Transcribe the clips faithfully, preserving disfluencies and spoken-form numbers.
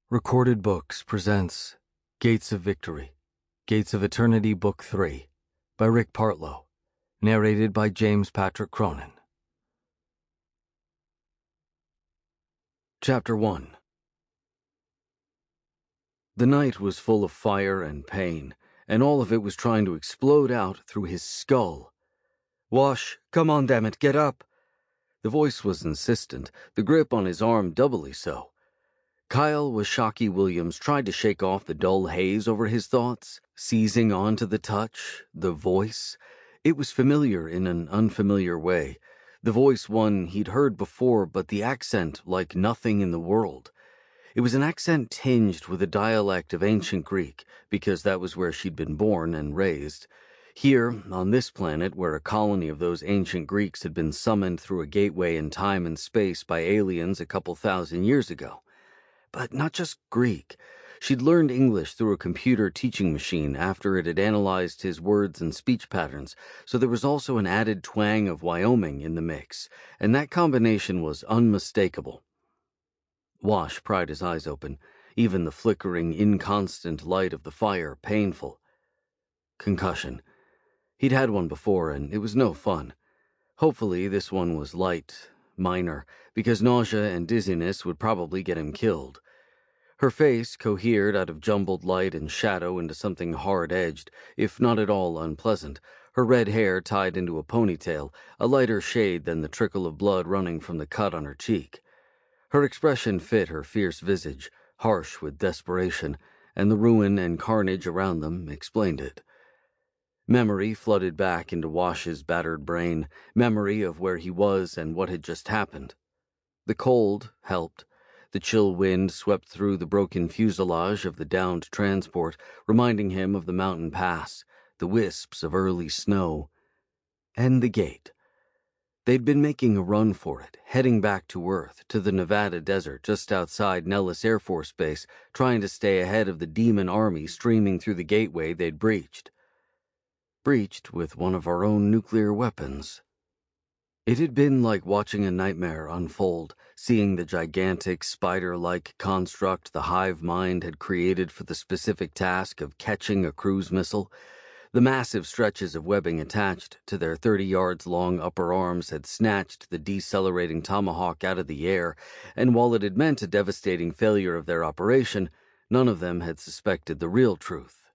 Recorded Books presents Gates of Victory, Gates of Eternity Book three by Rick Partlow, narrated by James Patrick Cronin. Chapter one. The night was full of fire and pain, and all of it was trying to explode out through his skull. "Wash, come on, damn it, get up!" The voice was insistent, the grip on his arm doubly so. Kyle Washakie Williams tried to shake off the dull haze over his thoughts, seizing on to the touch, the voice. It was familiar in an unfamiliar way, the voice one he'd heard before, but the accent like nothing in the world. It was an accent tinged with a dialect of ancient Greek, because that was where she'd been born and raised. Here, on this planet, where a colony of those ancient Greeks had been summoned through a gateway in time and space by aliens a couple thousand years ago. But not just Greek. She'd learned English through a computer teaching machine after it had analyzed his words and speech patterns, so there was also an added twang of Wyoming in the mix, and that combination was unmistakable. Wash pried his eyes open, even the flickering, inconstant light of the fire painful. Concussion. He'd had one before, and it was no fun. Hopefully this one was light, minor, because nausea and dizziness would probably get him killed. Her face cohered out of jumbled light and shadow into something hard-edged, if not at all unpleasant, her red hair tied into a ponytail, a lighter shade than the trickle of blood running from the cut on her cheek. Her expression fit her fierce visage, harsh with desperation, and the ruin and carnage around them explained it. Memory flooded back into Wash's battered brain, memory of where he was and what had just happened. The cold helped. The chill wind swept through the broken fuselage of the downed transport, reminding him of the mountain pass, the wisps of early snow, and the gate. They'd been making a run for it, heading back to Earth, to the Nevada desert just outside Nellis Air Force Base, trying to stay ahead of the demon army streaming through the gateway they'd breached. Breached with one of our own nuclear weapons. It had been like watching a nightmare unfold, seeing the gigantic, spider-like construct the hive mind had created for the specific task of catching a cruise missile. The massive stretches of webbing attached to their thirty yards long upper arms had snatched the decelerating tomahawk out of the air, and while it had meant a devastating failure of their operation, none of them had suspected the real truth.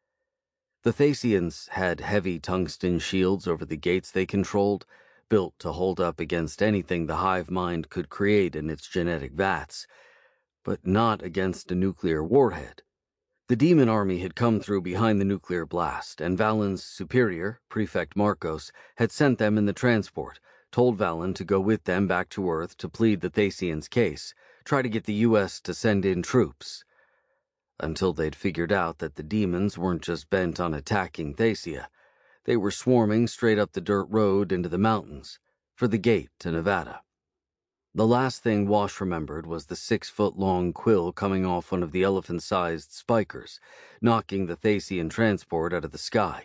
The Thasians had heavy tungsten shields over the gates they controlled, built to hold up against anything the hive mind could create in its genetic vats, but not against a nuclear warhead. The demon army had come through behind the nuclear blast, and Valen's superior, Prefect Marcos, had sent them in the transport, told Valen to go with them back to Earth to plead the Thasians' case, try to get the U S to send in troops. Until they'd figured out that the demons weren't just bent on attacking Thasia. They were swarming straight up the dirt road into the mountains, for the gate to Nevada. The last thing Wash remembered was the six-foot-long quill coming off one of the elephant-sized spikers, knocking the Thasian transport out of the sky.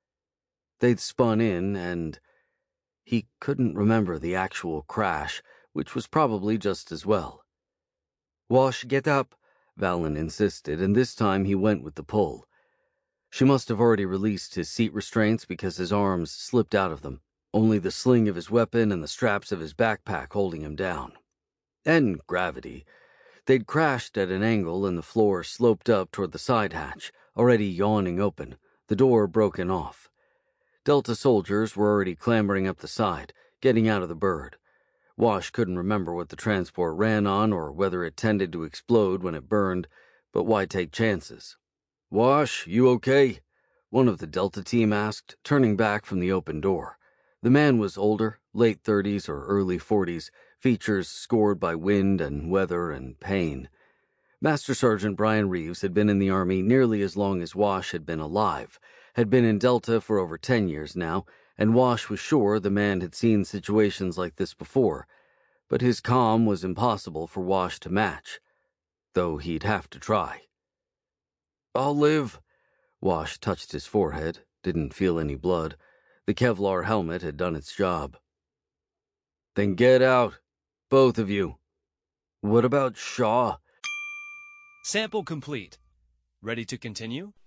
They'd spun in, and he couldn't remember the actual crash, which was probably just as well. "Wash, get up," Valen insisted, and this time he went with the pull. She must have already released his seat restraints because his arms slipped out of them, only the sling of his weapon and the straps of his backpack holding him down. And gravity. They'd crashed at an angle and the floor sloped up toward the side hatch, already yawning open, the door broken off. Delta soldiers were already clambering up the side, getting out of the bird. Wash couldn't remember what the transport ran on or whether it tended to explode when it burned, but why take chances? "Wash, you okay?" one of the Delta team asked, turning back from the open door. The man was older, late thirties or early forties, features scored by wind and weather and pain. Master Sergeant Brian Reeves had been in the Army nearly as long as Wash had been alive, had been in Delta for over ten years now, and Wash was sure the man had seen situations like this before, but his calm was impossible for Wash to match, though he'd have to try. "I'll live." Wash touched his forehead, didn't feel any blood. The Kevlar helmet had done its job. "Then get out. Both of you." "What about Shaw?" Sample complete. Ready to continue?